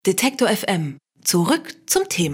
Detektor FM. Zurück zum Thema.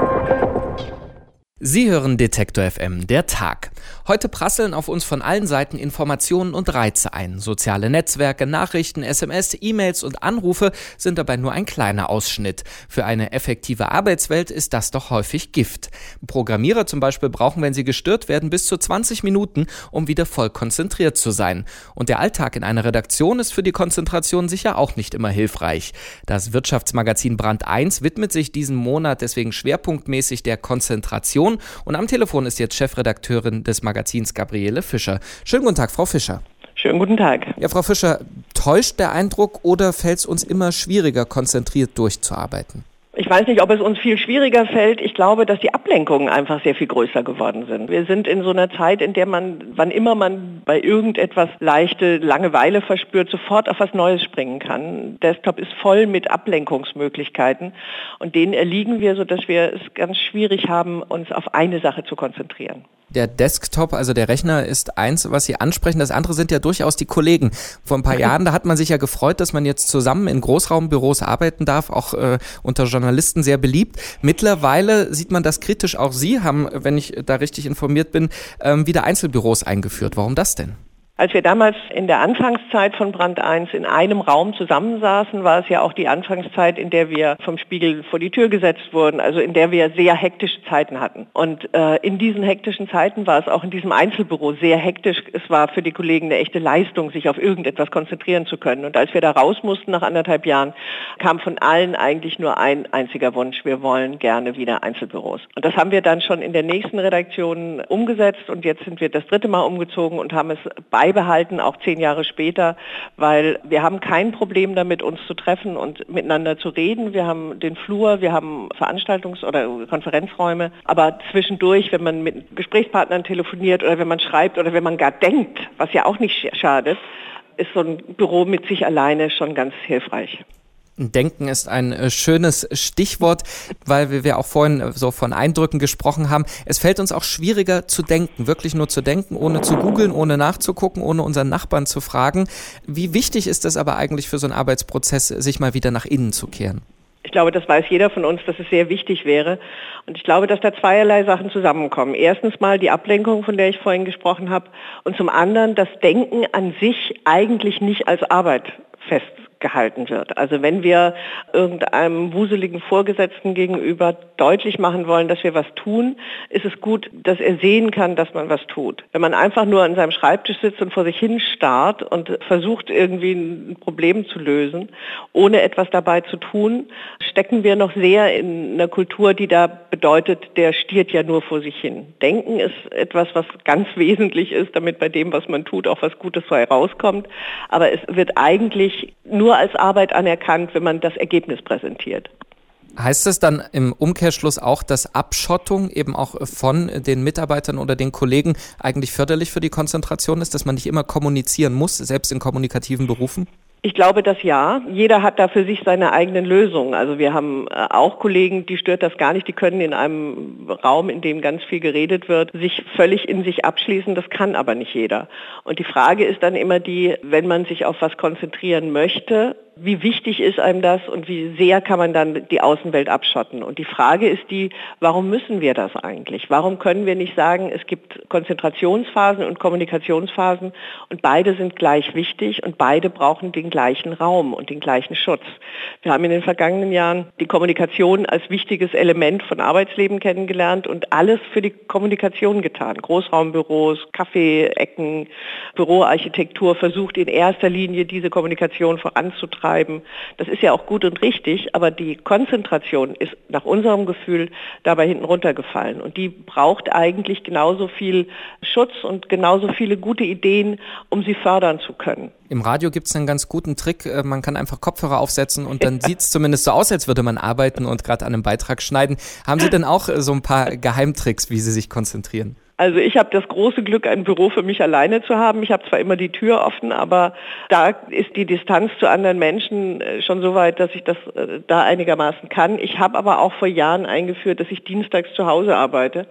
Sie hören Detektor FM, der Tag. Heute prasseln auf uns von allen Seiten Informationen und Reize ein. Soziale Netzwerke, Nachrichten, SMS, E-Mails und Anrufe sind dabei nur ein kleiner Ausschnitt. Für eine effektive Arbeitswelt ist das doch häufig Gift. Programmierer zum Beispiel brauchen, wenn sie gestört werden, bis zu 20 Minuten, um wieder voll konzentriert zu sein. Und der Alltag in einer Redaktion ist für die Konzentration sicher auch nicht immer hilfreich. Das Wirtschaftsmagazin Brand 1 widmet sich diesen Monat deswegen schwerpunktmäßig der Konzentration. Und am Telefon ist jetzt Chefredakteurin des Magazins Gabriele Fischer. Schönen guten Tag, Frau Fischer. Schönen guten Tag. Ja, Frau Fischer, täuscht der Eindruck oder fällt es uns immer schwieriger, konzentriert durchzuarbeiten? Ich weiß nicht, ob es uns viel schwieriger fällt. Ich glaube, dass die Ablenkungen einfach sehr viel größer geworden sind. Wir sind in so einer Zeit, in der man, wann immer man bei irgendetwas leichte Langeweile verspürt, sofort auf was Neues springen kann. Desktop ist voll mit Ablenkungsmöglichkeiten und denen erliegen wir, sodass wir es ganz schwierig haben, uns auf eine Sache zu konzentrieren. Der Desktop, also der Rechner, ist eins, was Sie ansprechen. Das andere sind ja durchaus die Kollegen. Vor ein paar Jahren, da hat man sich ja gefreut, dass man jetzt zusammen in Großraumbüros arbeiten darf, auch unter Journalisten sehr beliebt. Mittlerweile sieht man das kritisch. Auch Sie haben, wenn ich da richtig informiert bin, wieder Einzelbüros eingeführt. Warum das denn? Als wir damals in der Anfangszeit von Brand 1 in einem Raum zusammensaßen, war es ja auch die Anfangszeit, in der wir vom Spiegel vor die Tür gesetzt wurden, also in der wir sehr hektische Zeiten hatten. Und in diesen hektischen Zeiten war es auch in diesem Einzelbüro sehr hektisch. Es war für die Kollegen eine echte Leistung, sich auf irgendetwas konzentrieren zu können. Und als wir da raus mussten nach 1,5 Jahren, kam von allen eigentlich nur ein einziger Wunsch: Wir wollen gerne wieder Einzelbüros. Und das haben wir dann schon in der nächsten Redaktion umgesetzt und jetzt sind wir das 3. Mal umgezogen und haben es beibehalten, auch 10 Jahre später, weil wir haben kein Problem damit, uns zu treffen und miteinander zu reden. Wir haben den Flur, wir haben Veranstaltungs- oder Konferenzräume, aber zwischendurch, wenn man mit Gesprächspartnern telefoniert oder wenn man schreibt oder wenn man gar denkt, was ja auch nicht schadet, ist so ein Büro mit sich alleine schon ganz hilfreich. Denken ist ein schönes Stichwort, weil wir auch vorhin so von Eindrücken gesprochen haben. Es fällt uns auch schwieriger zu denken, wirklich nur zu denken, ohne zu googeln, ohne nachzugucken, ohne unseren Nachbarn zu fragen. Wie wichtig ist es aber eigentlich für so einen Arbeitsprozess, sich mal wieder nach innen zu kehren? Ich glaube, das weiß jeder von uns, dass es sehr wichtig wäre. Und ich glaube, dass da zweierlei Sachen zusammenkommen. Erstens mal die Ablenkung, von der ich vorhin gesprochen habe. Und zum anderen das Denken an sich eigentlich nicht als Arbeit festgehalten wird. Also wenn wir irgendeinem wuseligen Vorgesetzten gegenüber deutlich machen wollen, dass wir was tun, ist es gut, dass er sehen kann, dass man was tut. Wenn man einfach nur an seinem Schreibtisch sitzt und vor sich hin starrt und versucht, irgendwie ein Problem zu lösen, ohne etwas dabei zu tun, stecken wir noch sehr in einer Kultur, die da bedeutet, der stiert ja nur vor sich hin. Denken ist etwas, was ganz wesentlich ist, damit bei dem, was man tut, auch was Gutes rauskommt. Aber es wird eigentlich nur als Arbeit anerkannt, wenn man das Ergebnis präsentiert. Heißt das dann im Umkehrschluss auch, dass Abschottung eben auch von den Mitarbeitern oder den Kollegen eigentlich förderlich für die Konzentration ist, dass man nicht immer kommunizieren muss, selbst in kommunikativen Berufen? Ich glaube, dass ja. Jeder hat da für sich seine eigenen Lösungen. Also wir haben auch Kollegen, die stört das gar nicht. Die können in einem Raum, in dem ganz viel geredet wird, sich völlig in sich abschließen. Das kann aber nicht jeder. Und die Frage ist dann immer die, wenn man sich auf was konzentrieren möchte, wie wichtig ist einem das und wie sehr kann man dann die Außenwelt abschotten? Und die Frage ist die, warum müssen wir das eigentlich? Warum können wir nicht sagen, es gibt Konzentrationsphasen und Kommunikationsphasen und beide sind gleich wichtig und beide brauchen den gleichen Raum und den gleichen Schutz? Wir haben in den vergangenen Jahren die Kommunikation als wichtiges Element von Arbeitsleben kennengelernt und alles für die Kommunikation getan. Großraumbüros, Kaffee-Ecken, Büroarchitektur versucht in erster Linie diese Kommunikation voranzutreiben. Das ist ja auch gut und richtig, aber die Konzentration ist nach unserem Gefühl dabei hinten runtergefallen. Und die braucht eigentlich genauso viel Schutz und genauso viele gute Ideen, um sie fördern zu können. Im Radio gibt es einen ganz guten Trick. Man kann einfach Kopfhörer aufsetzen und dann sieht es zumindest so aus, als würde man arbeiten und gerade an einem Beitrag schneiden. Haben Sie denn auch so ein paar Geheimtricks, wie Sie sich konzentrieren? Also ich habe das große Glück, ein Büro für mich alleine zu haben. Ich habe zwar immer die Tür offen, aber da ist die Distanz zu anderen Menschen schon so weit, dass ich das da einigermaßen kann. Ich habe aber auch vor Jahren eingeführt, dass ich dienstags zu Hause arbeite,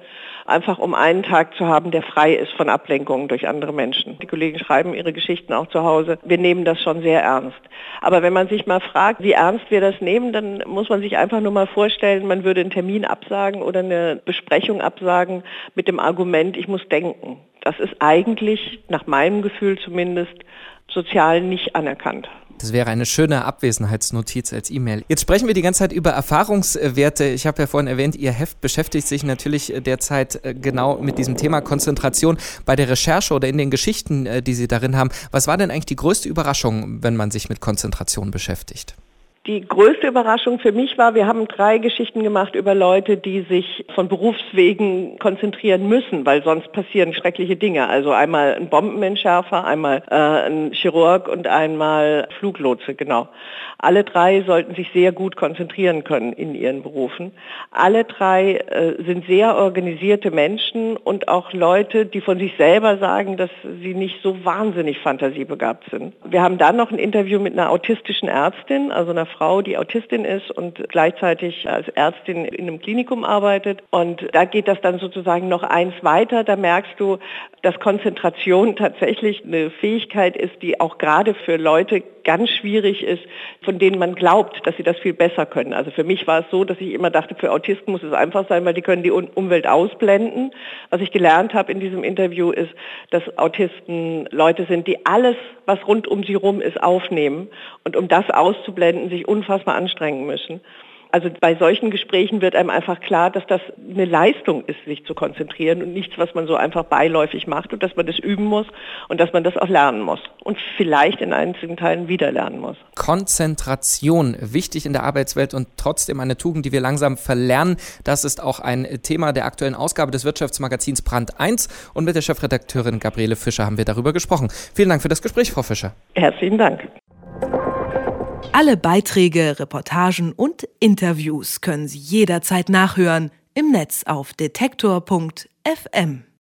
einfach um einen Tag zu haben, der frei ist von Ablenkungen durch andere Menschen. Die Kollegen schreiben ihre Geschichten auch zu Hause. Wir nehmen das schon sehr ernst. Aber wenn man sich mal fragt, wie ernst wir das nehmen, dann muss man sich einfach nur mal vorstellen, man würde einen Termin absagen oder eine Besprechung absagen mit dem Argument, ich muss denken. Das ist eigentlich, nach meinem Gefühl zumindest, sozial nicht anerkannt. Das wäre eine schöne Abwesenheitsnotiz als E-Mail. Jetzt sprechen wir die ganze Zeit über Erfahrungswerte. Ich habe ja vorhin erwähnt, Ihr Heft beschäftigt sich natürlich derzeit genau mit diesem Thema Konzentration. Bei der Recherche oder in den Geschichten, die Sie darin haben, was war denn eigentlich die größte Überraschung, wenn man sich mit Konzentration beschäftigt? Die größte Überraschung für mich war, wir haben 3 Geschichten gemacht über Leute, die sich von Berufswegen konzentrieren müssen, weil sonst passieren schreckliche Dinge. Also einmal ein Bombenentschärfer, einmal ein Chirurg und einmal Fluglotse, genau. Alle 3 sollten sich sehr gut konzentrieren können in ihren Berufen. Alle 3 sind sehr organisierte Menschen und auch Leute, die von sich selber sagen, dass sie nicht so wahnsinnig fantasiebegabt sind. Wir haben dann noch ein Interview mit einer autistischen Ärztin, also einer Frau, die Autistin ist und gleichzeitig als Ärztin in einem Klinikum arbeitet. Und da geht das dann sozusagen noch eins weiter. Da merkst du, dass Konzentration tatsächlich eine Fähigkeit ist, die auch gerade für Leute ganz schwierig ist, von denen man glaubt, dass sie das viel besser können. Also für mich war es so, dass ich immer dachte, für Autisten muss es einfach sein, weil die können die Umwelt ausblenden. Was ich gelernt habe in diesem Interview ist, dass Autisten Leute sind, die alles, was rund um sie rum ist, aufnehmen und um das auszublenden, sich unfassbar anstrengen müssen. Also bei solchen Gesprächen wird einem einfach klar, dass das eine Leistung ist, sich zu konzentrieren und nichts, was man so einfach beiläufig macht und dass man das üben muss und dass man das auch lernen muss und vielleicht in einzelnen Teilen wieder lernen muss. Konzentration, wichtig in der Arbeitswelt und trotzdem eine Tugend, die wir langsam verlernen. Das ist auch ein Thema der aktuellen Ausgabe des Wirtschaftsmagazins Brand 1 und mit der Chefredakteurin Gabriele Fischer haben wir darüber gesprochen. Vielen Dank für das Gespräch, Frau Fischer. Herzlichen Dank. Alle Beiträge, Reportagen und Interviews können Sie jederzeit nachhören im Netz auf detektor.fm.